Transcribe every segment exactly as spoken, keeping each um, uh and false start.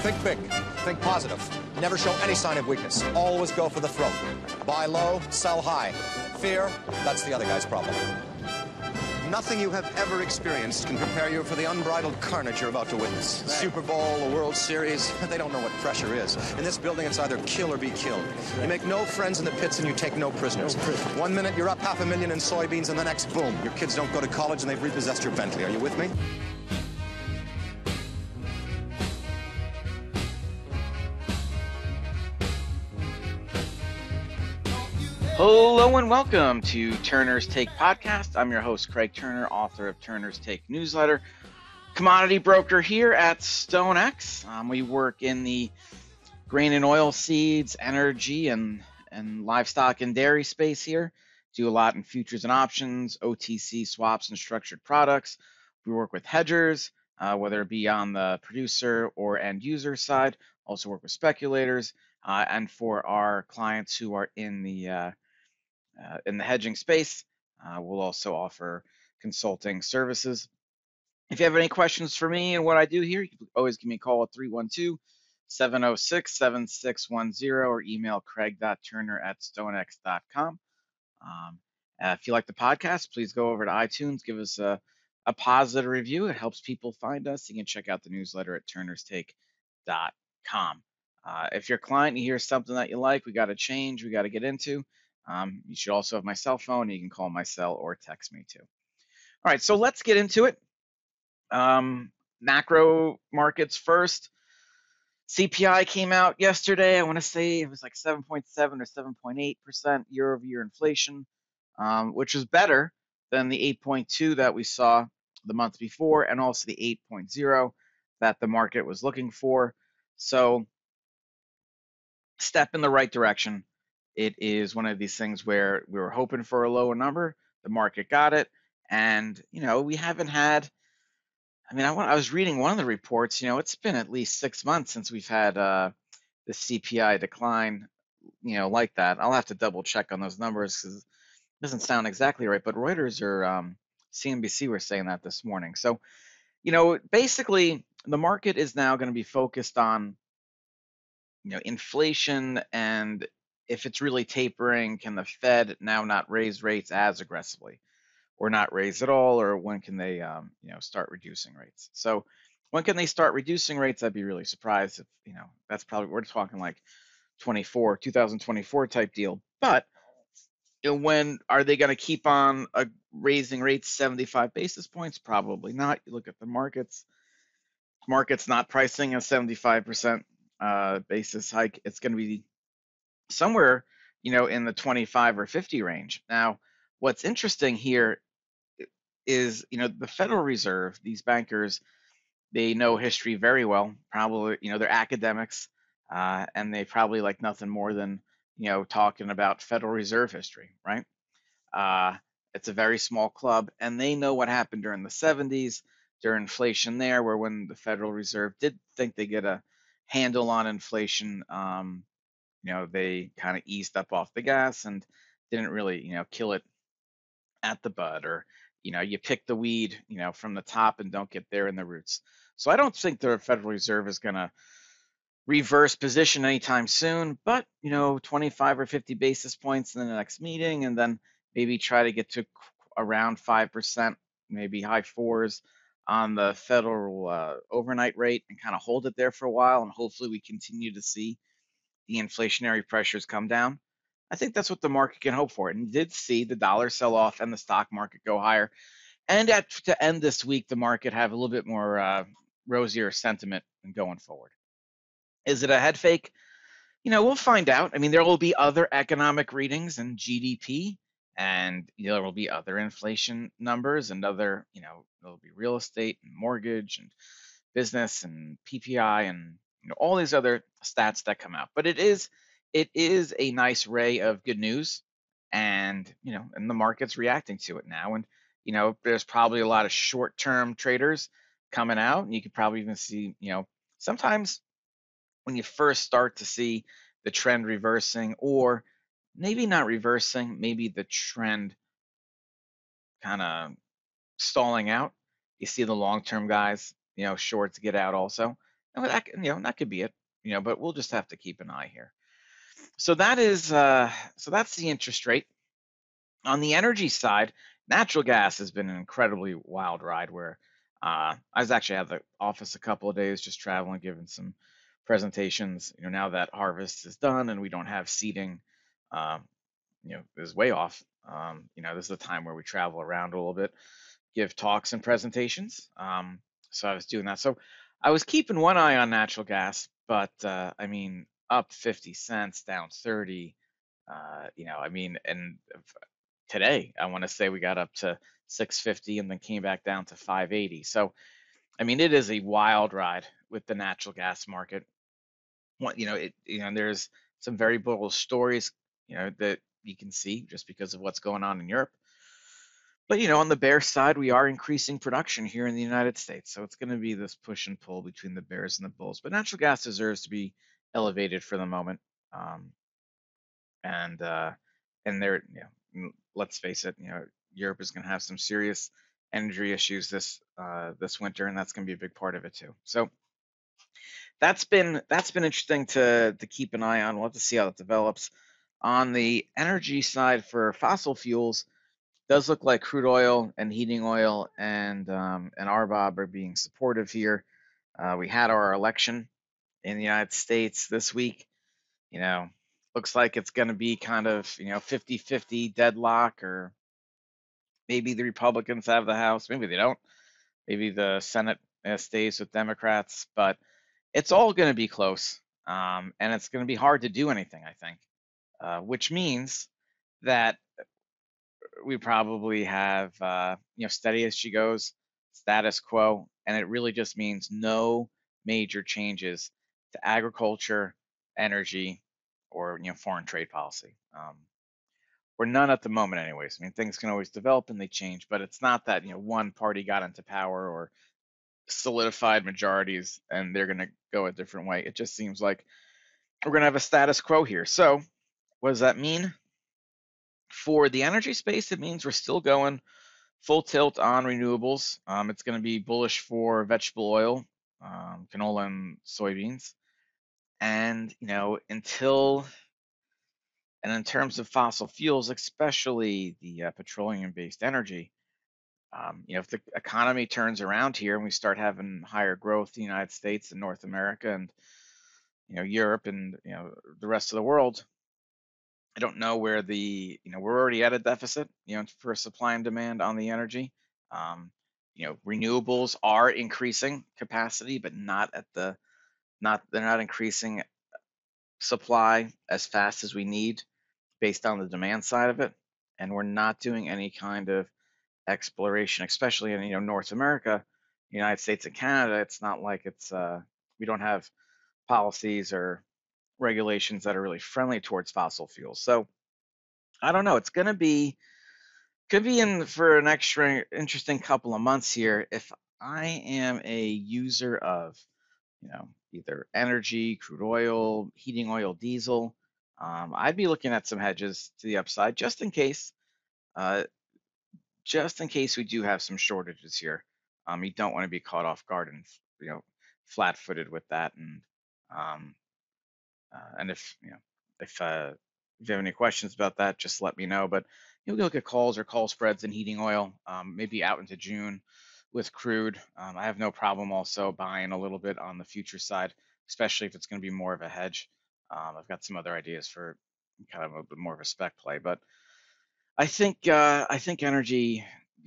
Think big. Think positive. Never show any sign of weakness. Always go for the throat. Buy low, sell high. Fear, that's the other guy's problem. Nothing you have ever experienced can prepare you for the unbridled carnage you're about to witness. Right. Super Bowl, the World Series, they don't know what pressure is. In this building, it's either kill or be killed. You make no friends in the pits and you take no prisoners. No prisoners. One minute, you're up half a million in soybeans, and the next, boom, your kids don't go to college and they've repossessed your Bentley. Are you with me? Hello and welcome to Turner's Take Podcast. I'm your host, Craig Turner, author of Turner's Take newsletter, commodity broker here at StoneX. Um, we work in the grain and oil seeds, energy, and, and livestock and dairy space here. Do a lot in futures and options, O T C swaps, and structured products. We work with hedgers, uh, whether it be on the producer or end user side. Also work with speculators, uh, and for our clients who are in the uh, Uh, in the hedging space, uh, we'll also offer consulting services. If you have any questions for me and what I do here, you can always give me a call at three one two, seven oh six, seven six one zero or email craig dot turner at stonex dot com. Um, uh, if you like the podcast, please go over to iTunes, give us a, a positive review. It helps people find us. You can check out the newsletter at turners take dot com. Uh, if you're a client, you hear something that you like, we got to change, we got to get into, Um, you should also have my cell phone. You can call my cell or text me too. All right, so let's get into it. Um, macro markets first. C P I came out yesterday. I want to say it was like seven point seven or seven point eight percent year over year inflation, um, which is better than the eight point two that we saw the month before, and also the eight point zero that the market was looking for. So, step in the right direction. It is one of these things where we were hoping for a lower number, the market got it, and you know we haven't had. I mean, I, I was reading one of the reports. You know, it's been at least six months since we've had uh, the C P I decline. You know, like that. I'll have to double check on those numbers because it doesn't sound exactly right. But Reuters or um, C N B C were saying that this morning. So, you know, basically the market is now going to be focused on, you know, inflation, and if it's really tapering, can the Fed now not raise rates as aggressively, or not raise at all, or when can they, um, you know, start reducing rates? So, when can they start reducing rates? I'd be really surprised if, you know, that's probably, we're talking like twenty-four, two thousand twenty-four type deal. But you know, when are they going to keep on uh, raising rates seventy-five basis points? Probably not. You look at the markets. Market's not pricing a seventy-five percent uh, basis hike. It's going to be somewhere, you know, in the twenty-five or fifty range. Now, what's interesting here is, you know, the Federal Reserve, these bankers, they know history very well. Probably, you know, they're academics, uh, and they probably like nothing more than, you know, talking about Federal Reserve history, right? Uh, it's a very small club, and they know what happened during the seventies, during inflation there, where when the Federal Reserve did think they get a handle on inflation, um, you know, they kind of eased up off the gas and didn't really, you know, kill it at the bud, or, you know, you pick the weed, you know, from the top and don't get there in the roots. So I don't think the Federal Reserve is going to reverse position anytime soon, but, you know, twenty-five or fifty basis points in the next meeting, and then maybe try to get to around five percent, maybe high fours on the federal uh, overnight rate, and kind of hold it there for a while, and hopefully we continue to see the inflationary pressures come down. I think that's what the market can hope for. And you did see the dollar sell off and the stock market go higher. And at, to end this week, the market have a little bit more uh, rosier sentiment going forward. Is it a head fake? You know, we'll find out. I mean, there will be other economic readings and G D P, and you know, there will be other inflation numbers, and other, you know, there'll be real estate and mortgage and business and P P I, and you know, all these other stats that come out. But it is it is a nice ray of good news, and you know, and the market's reacting to it now. And you know, there's probably a lot of short-term traders coming out, and you could probably even see, you know, sometimes when you first start to see the trend reversing, or maybe not reversing, maybe the trend kind of stalling out, you see the long-term guys, you know, shorts get out also. And that, you know, that could be it, you know, but we'll just have to keep an eye here. So that is, uh, so that's the interest rate. On the energy side, natural gas has been an incredibly wild ride where uh, I was actually at the office a couple of days just traveling, giving some presentations. You know, now that harvest is done and we don't have seeding, uh, you know, is way off. Um, you know, this is the time where we travel around a little bit, give talks and presentations. Um, so I was doing that. So I was keeping one eye on natural gas, but uh, I mean, up fifty cents, down thirty. Uh, you know, I mean, and today I want to say we got up to six fifty and then came back down to five eighty. So, I mean, it is a wild ride with the natural gas market. What, you know, it, you know, there's some very bullish stories, you know, that you can see just because of what's going on in Europe. But, you know, on the bear side, we are increasing production here in the United States. So it's going to be this push and pull between the bears and the bulls. But natural gas deserves to be elevated for the moment. Um, and uh, and they're, you know, let's face it, you know, Europe is going to have some serious energy issues this uh, this winter, and that's going to be a big part of it too. So that's been that's been interesting to to keep an eye on. We'll have to see how it develops. On the energy side for fossil fuels, does look like crude oil and heating oil and um, and R B O B are being supportive here. Uh, we had our election in the United States this week. You know, looks like it's going to be kind of, you know, fifty fifty deadlock, or maybe the Republicans have the House, maybe they don't. Maybe the Senate uh, stays with Democrats, but it's all going to be close. Um, and it's going to be hard to do anything, I think, uh, which means that we probably have, uh, you know, steady as she goes, status quo, and it really just means no major changes to agriculture, energy, or, you know, foreign trade policy. Um, or none at the moment, anyways. I mean, things can always develop and they change, but it's not that, you know, one party got into power or solidified majorities and they're going to go a different way. It just seems like we're going to have a status quo here. So, what does that mean? For the energy space, it means we're still going full tilt on renewables. Um, it's going to be bullish for vegetable oil, um, canola, and soybeans. And, you know, until, and in terms of fossil fuels, especially the uh, petroleum based energy, um, you know, if the economy turns around here and we start having higher growth in the United States and North America and, you know, Europe and, you know, the rest of the world, I don't know where the, you know, we're already at a deficit, you know, for supply and demand on the energy. Um, you know, renewables are increasing capacity, but not at the, not, they're not increasing supply as fast as we need based on the demand side of it. And we're not doing any kind of exploration, especially in, you know, North America, United States and Canada. It's not like it's, uh, we don't have policies or regulations that are really friendly towards fossil fuels. So I don't know. It's going to be could be in for an extra interesting couple of months here. If I am a user of, you know, either energy, crude oil, heating oil, diesel, um, I'd be looking at some hedges to the upside just in case. Uh, just in case we do have some shortages here. Um, you don't want to be caught off guard and, you know, flat-footed with that. And um, uh, and if you know if uh, if you have any questions about that, just let me know. But you know, look at calls or call spreads in heating oil, um, maybe out into June with crude. Um, I have no problem also buying a little bit on the future side, especially if it's going to be more of a hedge. Um, I've got some other ideas for kind of a bit more of a spec play, but I think uh, I think energy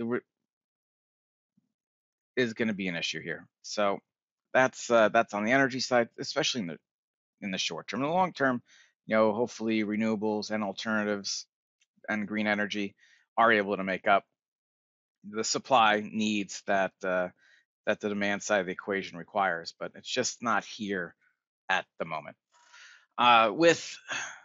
is going to be an issue here. So that's uh, that's on the energy side, especially in the in the short term. In the long term, you know, hopefully renewables and alternatives and green energy are able to make up the supply needs that uh, that the demand side of the equation requires, but it's just not here at the moment. Uh, with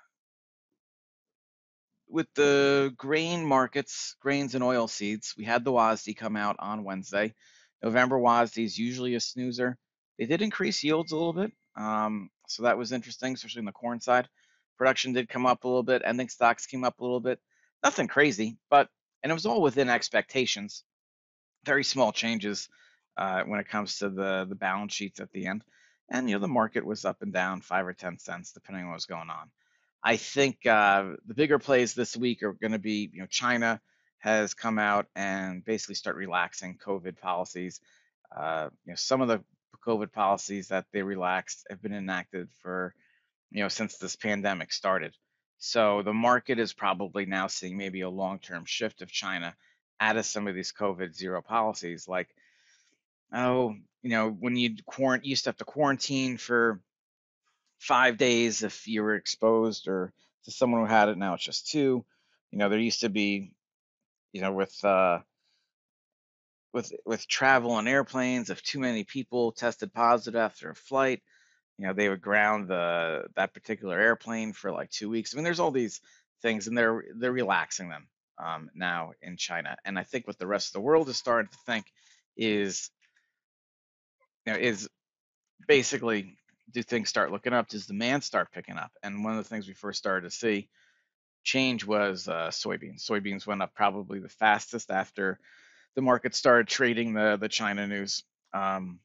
with the grain markets, grains and oil seeds, we had the W A S D come out on Wednesday. November W A S D is usually a snoozer. They did increase yields a little bit, um, so that was interesting, especially on the corn side. Production did come up a little bit. Ending stocks came up a little bit. Nothing crazy, but and it was all within expectations. Very small changes uh, when it comes to the the balance sheets at the end. and you know the market was up and down five or ten cents depending on what was going on. I think uh, the bigger plays this week are going to be, you know, China has come out and basically start relaxing COVID policies. Uh, you know, some of the COVID policies that they relaxed have been enacted for, you know, since this pandemic started. So the market is probably now seeing maybe a long-term shift of China out of some of these COVID zero policies, like, oh, you know, when you quarant used to have to quarantine for five days if you were exposed or to someone who had it. Now it's just two. You know, there used to be, you know, with uh, with with travel on airplanes, if too many people tested positive after a flight, you know, they would ground the that particular airplane for like two weeks. I mean, there's all these things, and they're they're relaxing them um, now in China. And I think what the rest of the world is starting to think is, you know, is basically, do things start looking up? Does demand start picking up? And one of the things we first started to see change was uh, soybeans. Soybeans went up probably the fastest after the market started trading the the China news. Um,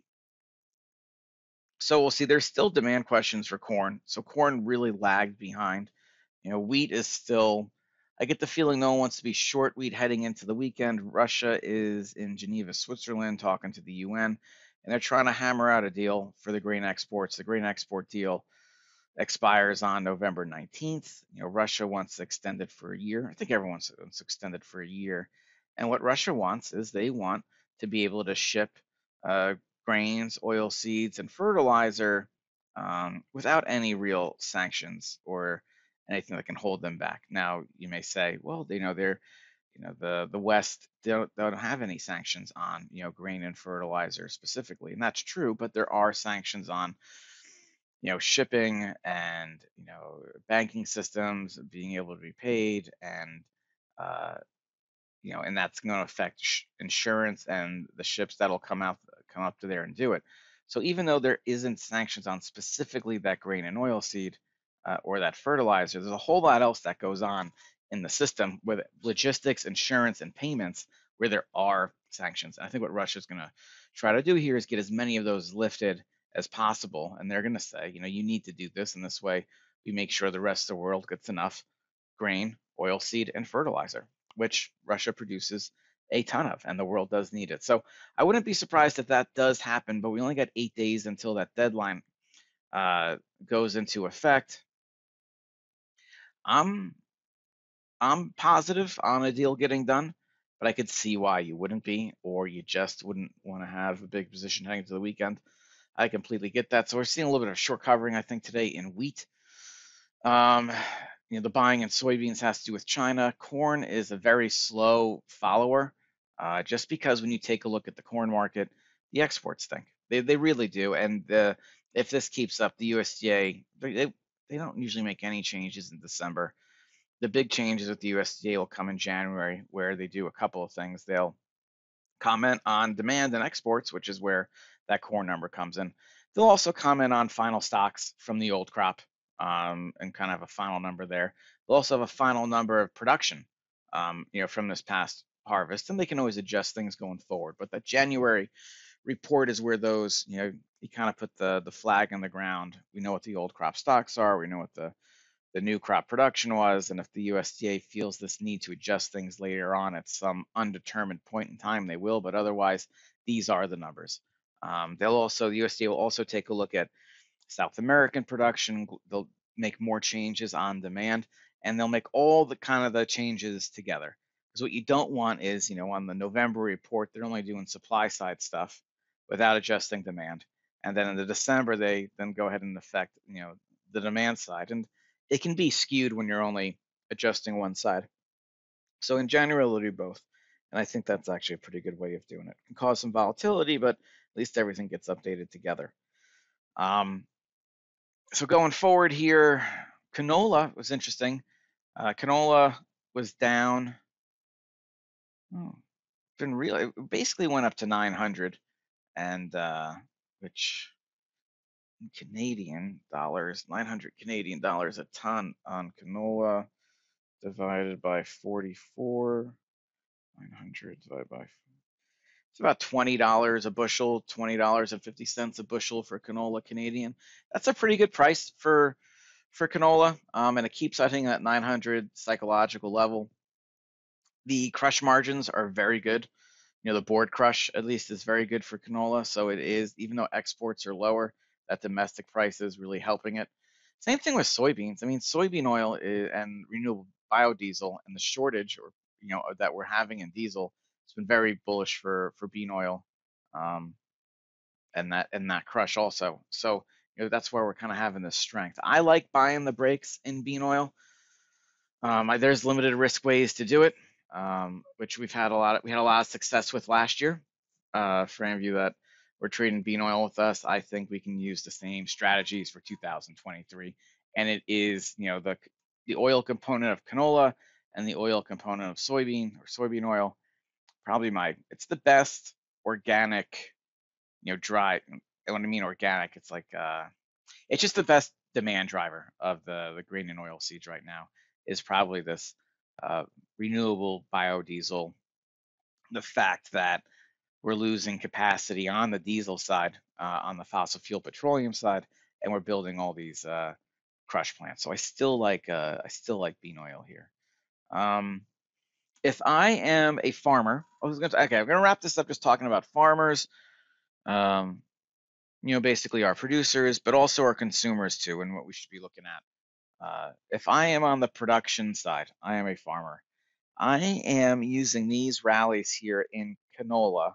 so we'll see. There's still demand questions for corn. So corn really lagged behind. You know, wheat is still. I get the feeling no one wants to be short wheat heading into the weekend. Russia is in Geneva, Switzerland, talking to the U N, and they're trying to hammer out a deal for the grain exports. The grain export deal expires on November nineteenth. You know, Russia wants extended for a year. I think everyone wants extended for a year. And what Russia wants is they want to be able to ship uh, grains, oil seeds, and fertilizer um, without any real sanctions or anything that can hold them back. Now, you may say, well, they know they're, you know, the the West don't, don't have any sanctions on, you know, grain and fertilizer specifically, and that's true. But there are sanctions on, you know, shipping and, you know, banking systems, being able to be paid, and uh, you know, and that's going to affect sh- insurance and the ships that'll come out come up to there and do it. So even though there isn't sanctions on specifically that grain and oil seed uh, or that fertilizer, there's a whole lot else that goes on in the system with logistics, insurance, and payments where there are sanctions. And I think what Russia's going to try to do here is get as many of those lifted as possible. And they're going to say, you know, you need to do this, and this way we make sure the rest of the world gets enough grain, oilseed, and fertilizer, which Russia produces a ton of, and the world does need it. So I wouldn't be surprised if that does happen, but we only got eight days until that deadline uh, goes into effect. I'm I'm positive on a deal getting done, but I could see why you wouldn't be, or you just wouldn't want to have a big position heading to the weekend. I completely get that. So we're seeing a little bit of short covering, I think, today in wheat. Um, you know, the buying in soybeans has to do with China. Corn is a very slow follower, uh, just because when you take a look at the corn market, the exports stink. They they really do. And uh, if this keeps up, the U S D A they, they they don't usually make any changes in December. The big changes with the U S D A will come in January, where they do a couple of things. They'll comment on demand and exports, which is where that corn number comes in. They'll also comment on final stocks from the old crop, um, and kind of a final number there. They'll also have a final number of production, um, you know, from this past harvest, and they can always adjust things going forward. But that January report is where those, you know, you kind of put the the flag in the ground. We know what the old crop stocks are. We know what the the new crop production was, and if the U S D A feels this need to adjust things later on at some undetermined point in time, they will. But otherwise, these are the numbers. Um, they'll also the U S D A will also take a look at South American production. They'll make more changes on demand, and they'll make all the kind of the changes together. Because what you don't want is, you know, on the November report, they're only doing supply side stuff without adjusting demand. And then in the December, they then go ahead and affect, you know, the demand side. And it can be skewed when you're only adjusting one side. So in January, we'll do both. And I think that's actually a pretty good way of doing it. It can cause some volatility, but at least everything gets updated together. Um, so going forward here, canola was interesting. Uh, canola was down. Oh, been really it basically went up to nine hundred, and uh, which in Canadian dollars, nine hundred Canadian dollars a ton on canola divided by forty-four. nine hundred divided by It's about twenty dollars a bushel, twenty dollars and fifty cents a bushel for canola Canadian. That's a pretty good price for for canola, um, and it keeps, I think, at nine hundred psychological level. The crush margins are very good. You know, the board crush at least is very good for canola. So it is, even though exports are lower, that domestic price is really helping it. Same thing with soybeans. I mean, soybean oil is, and renewable biodiesel and the shortage, or you know, that we're having in diesel, it's been very bullish for for bean oil, um, and that and that crush also. So you know, that's where we're kind of having this strength. I like buying the breaks in bean oil. Um, I, there's limited risk ways to do it, um, which we've had a lot. Of, we had a lot of success with last year. Uh, for any of you that were trading bean oil with us, I think we can use the same strategies for two thousand twenty-three. And it is, you know, the the oil component of canola and the oil component of soybean or soybean oil. Probably my, it's the best organic, you know, dry. And when I mean organic, it's like uh, it's just the best demand driver of the the grain and oil seeds right now is probably this uh, renewable biodiesel. The fact that we're losing capacity on the diesel side, uh, on the fossil fuel petroleum side, and we're building all these uh, crush plants. So I still like uh, I still like bean oil here. Um, if I am a farmer, I was going to okay, I'm going to wrap this up just talking about farmers. Um, you know, basically our producers, but also our consumers too, and what we should be looking at. Uh, if I am on the production side, I am a farmer. I am using these rallies here in canola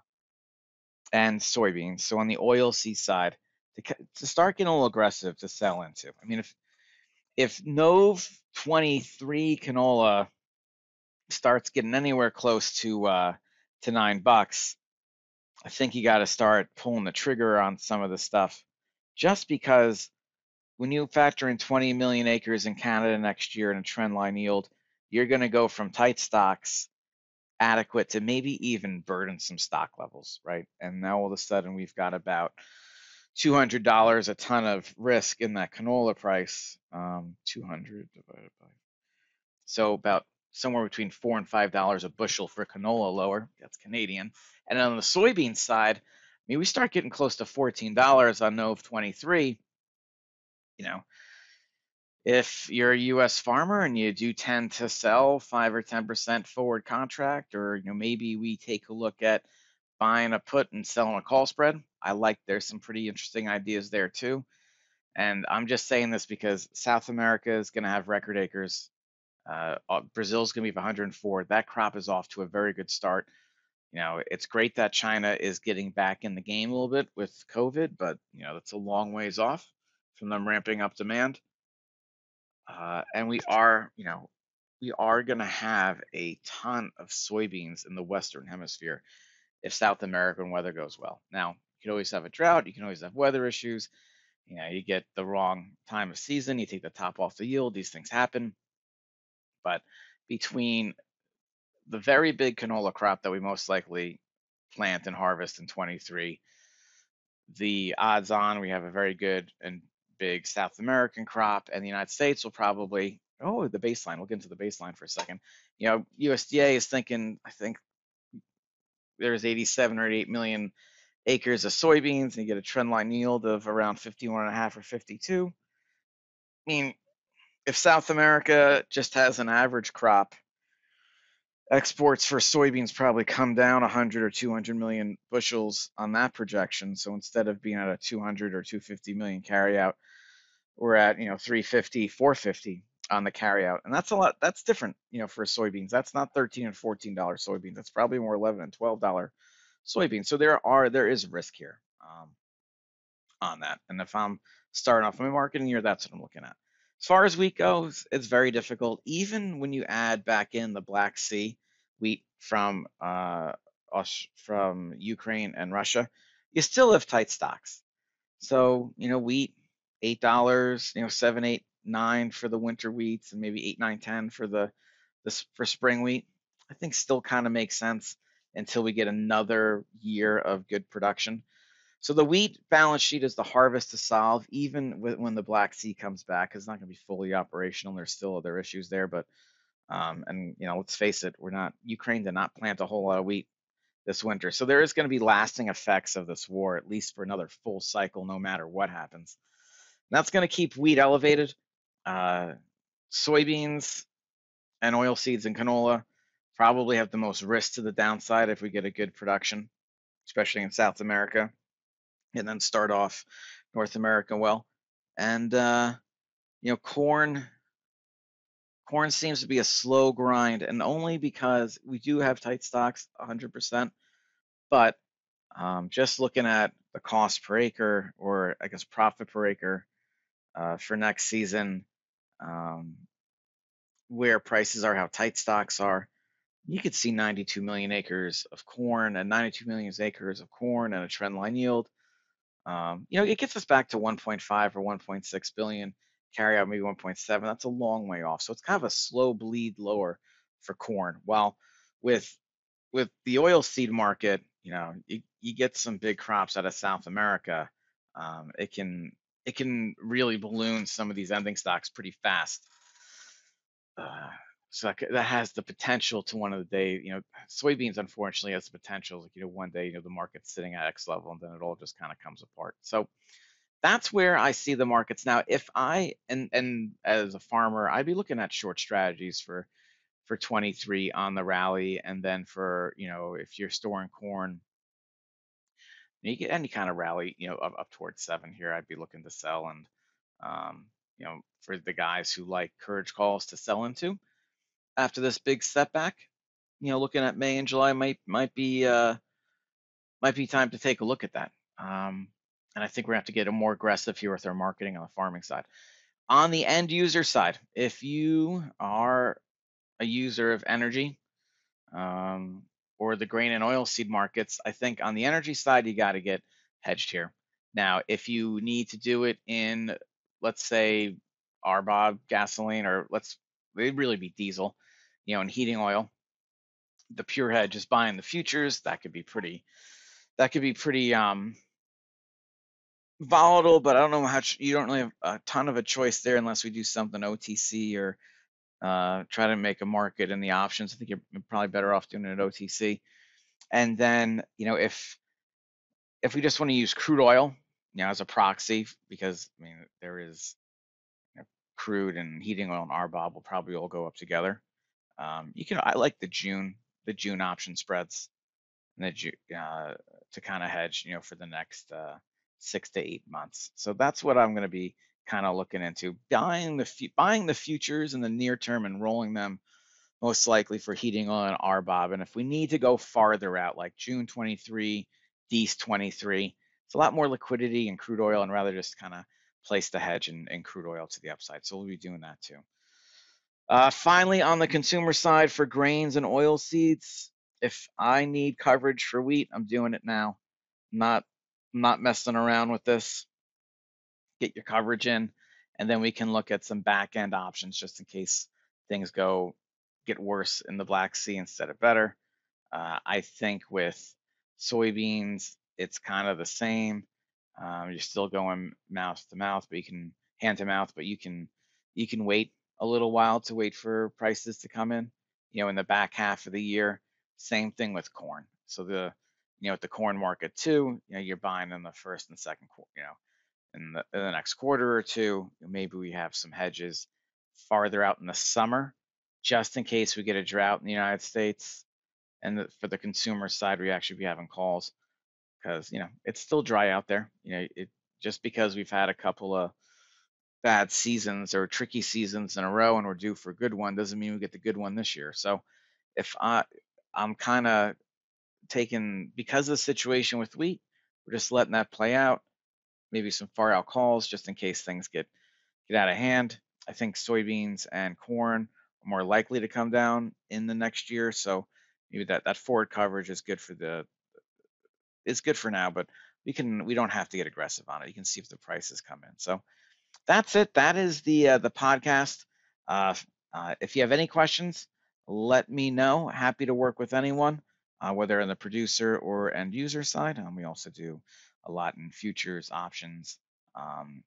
and soybeans. So on the oilseed side, to, to start getting a little aggressive to sell into. I mean, if if Nove twenty-three canola starts getting anywhere close to uh, to nine bucks, I think you got to start pulling the trigger on some of the stuff, just because when you factor in twenty million acres in Canada next year in a trend line yield, you're going to go from tight stocks, adequate, to maybe even burdensome stock levels, right? And now all of a sudden we've got about two hundred dollars a ton of risk in that canola price. Um, two hundred divided by, so about somewhere between four and five dollars a bushel for canola lower. That's Canadian. And on the soybean side, I mean, we start getting close to fourteen dollars on Nove twenty-three. You know, if you're a U S farmer and you do tend to sell five or ten percent forward contract, or you know, maybe we take a look at buying a put and selling a call spread. I like, there's some pretty interesting ideas there too. And I'm just saying this because South America is going to have record acres. Uh, uh, Brazil's going to be one hundred four. That crop is off to a very good start. You know, it's great that China is getting back in the game a little bit with COVID, but you know, that's a long ways off from them ramping up demand. Uh, and we are, you know, we are going to have a ton of soybeans in the Western Hemisphere if South American weather goes well. Now, you can always have a drought, you can always have weather issues. You know, you get the wrong time of season, you take the top off the yield, these things happen. But between the very big canola crop that we most likely plant and harvest in twenty-three, the odds on we have a very good and big South American crop, and the United States will probably, oh, the baseline, we'll get into the baseline for a second. You know, U S D A is thinking, I think there's eighty-seven or eighty-eight million acres of soybeans, and you get a trend line yield of around fifty-one and a half or fifty-two. I mean, if South America just has an average crop, exports for soybeans probably come down one hundred or two hundred million bushels on that projection. So instead of being at a two hundred or two hundred fifty million carryout, we're at, you know, three fifty, four fifty on the carryout. And that's a lot. That's different, you know, for soybeans. That's not thirteen and fourteen dollars soybeans. That's probably more eleven and twelve dollars soybeans. So there are, there is risk here um, on that. And if I'm starting off my marketing year, that's what I'm looking at. As far as wheat goes, it's very difficult. Even when you add back in the Black Sea wheat from uh, from Ukraine and Russia, you still have tight stocks. So, you know, wheat, eight dollars, you know, seven, eight, nine for the winter wheats, and maybe eight, nine, ten for the this for spring wheat. I think still kind of makes sense until we get another year of good production. So the wheat balance sheet is the harvest to solve, even when the Black Sea comes back. It's not going to be fully operational. There's still other issues there, but um, and you know, let's face it, we're not Ukraine did not plant a whole lot of wheat this winter. So there is going to be lasting effects of this war, at least for another full cycle, no matter what happens. And that's going to keep wheat elevated. Uh, soybeans and oil seeds and canola probably have the most risk to the downside if we get a good production, especially in South America, and then start off North America well. And uh, you know, corn corn seems to be a slow grind, and only because we do have tight stocks, one hundred percent. But um, just looking at the cost per acre, or I guess profit per acre, uh, for next season, um, where prices are, how tight stocks are, you could see ninety-two million acres of corn and ninety-two million acres of corn and a trend line yield. Um, you know, it gets us back to one point five or one point six billion, carry out maybe one point seven. That's a long way off. So it's kind of a slow bleed lower for corn. While with with the oil seed market, you know, you, you get some big crops out of South America. Um, it can it can really balloon some of these ending stocks pretty fast. Uh, so that, that has the potential to one of the day, you know, soybeans unfortunately has the potential, like, you know, one day, you know, the market's sitting at X level and then it all just kind of comes apart. So that's where I see the markets now. If I and and as a farmer, I'd be looking at short strategies for for twenty-three on the rally, and then for, you know, if you're storing corn, you get any kind of rally, you know, up, up towards seven here, I'd be looking to sell. And um, you know, for the guys who like courage calls to sell into after this big setback, you know, looking at May and July might might be uh, might be time to take a look at that. Um, and I think we're gonna have to get a more aggressive here with our marketing on the farming side. On the end user side, if you are a user of energy, um, or the grain and oil seed markets, I think on the energy side, you got to get hedged here. Now, if you need to do it in, let's say, R B O B gasoline, or let's, it'd really be diesel, you know, and heating oil, the pure hedge is buying the futures. That could be pretty, that could be pretty um, volatile, but I don't know how much, you don't really have a ton of a choice there unless we do something O T C or uh, try to make a market in the options. I think you're probably better off doing it at O T C. And then, you know, if if we just want to use crude oil, you know, as a proxy, because I mean, there is, you know, crude and heating oil and R B O B will probably all go up together. Um, you can, I like the June, the June option spreads, and the Ju- uh, to kind of hedge, you know, for the next uh, six to eight months. So that's what I'm going to be kind of looking into, buying the fu- buying the futures in the near term and rolling them most likely for heating oil and R B O B. And if we need to go farther out, like June twenty-three, D E S twenty-three, it's a lot more liquidity in crude oil, and rather just kind of place the hedge in, in crude oil to the upside. So we'll be doing that too. Uh, finally, on the consumer side for grains and oil seeds, if I need coverage for wheat, I'm doing it now. Not not messing around with this. Get your coverage in, and then we can look at some back end options just in case things go get worse in the Black Sea instead of better. Uh, I think with soybeans, it's kind of the same. Um, you're still going mouth to mouth, but you can hand to mouth, but you can you can wait a little while to wait for prices to come in. You know, in the back half of the year, same thing with corn. So the you know, at the corn market too, you know, you're buying in the first and second quarter, you know, in the, in the next quarter or two. Maybe we have some hedges farther out in the summer, just in case we get a drought in the United States. And the, for the consumer side, we actually be having calls because, you know, it's still dry out there. You know, it just because we've had a couple of bad seasons or tricky seasons in a row and we're due for a good one doesn't mean we get the good one this year. So if I I'm kind of taking, because of the situation with wheat, we're just letting that play out. Maybe some far out calls just in case things get get out of hand. I think soybeans and corn are more likely to come down in the next year. So maybe that, that forward coverage is good for the is good for now, but we can we don't have to get aggressive on it. You can see if the prices come in. So that's it. That is the uh, the podcast. Uh, uh, if you have any questions, let me know. Happy to work with anyone, uh, whether on the producer or end user side. Um, we also do a lot in futures, options, um,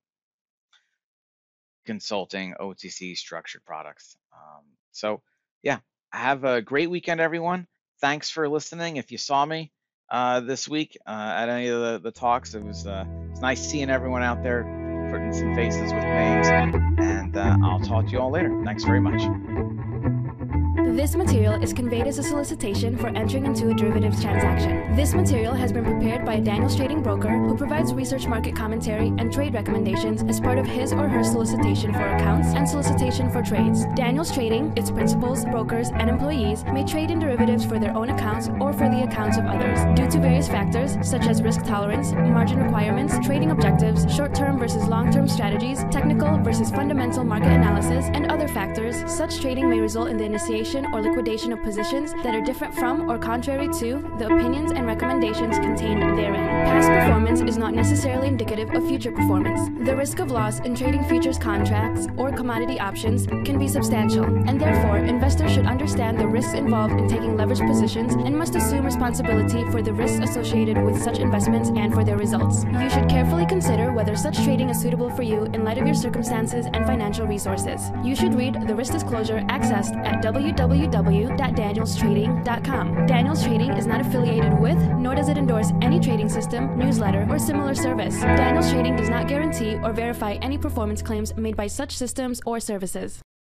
consulting, O T C, structured products. Um, so yeah, have a great weekend, everyone. thanks for listening. If you saw me uh, this week uh, at any of the, the talks, it was, uh, it's nice seeing everyone out there putting some faces with names. And uh, I'll talk to you all later. Thanks very much. This material is conveyed as a solicitation for entering into a derivatives transaction. This material has been prepared by a Daniels Trading broker who provides research, market commentary, and trade recommendations as part of his or her solicitation for accounts and solicitation for trades. Daniels Trading, its principals, brokers, and employees may trade in derivatives for their own accounts or for the accounts of others. Due to various factors such as risk tolerance, margin requirements, trading objectives, short-term versus long-term strategies, technical versus fundamental market analysis, and other factors, such trading may result in the initiation or liquidation of positions that are different from or contrary to the opinions and recommendations contained therein. Past performance is not necessarily indicative of future performance. The risk of loss in trading futures contracts or commodity options can be substantial, and therefore investors should understand the risks involved in taking leveraged positions and must assume responsibility for the risks associated with such investments and for their results. You should carefully consider whether such trading is suitable for you in light of your circumstances and financial resources. You should read the risk disclosure accessed at w w w dot daniels trading dot com. Daniels Trading is not affiliated with, nor does it endorse any trading system, newsletter, or similar service. Daniels Trading does not guarantee or verify any performance claims made by such systems or services.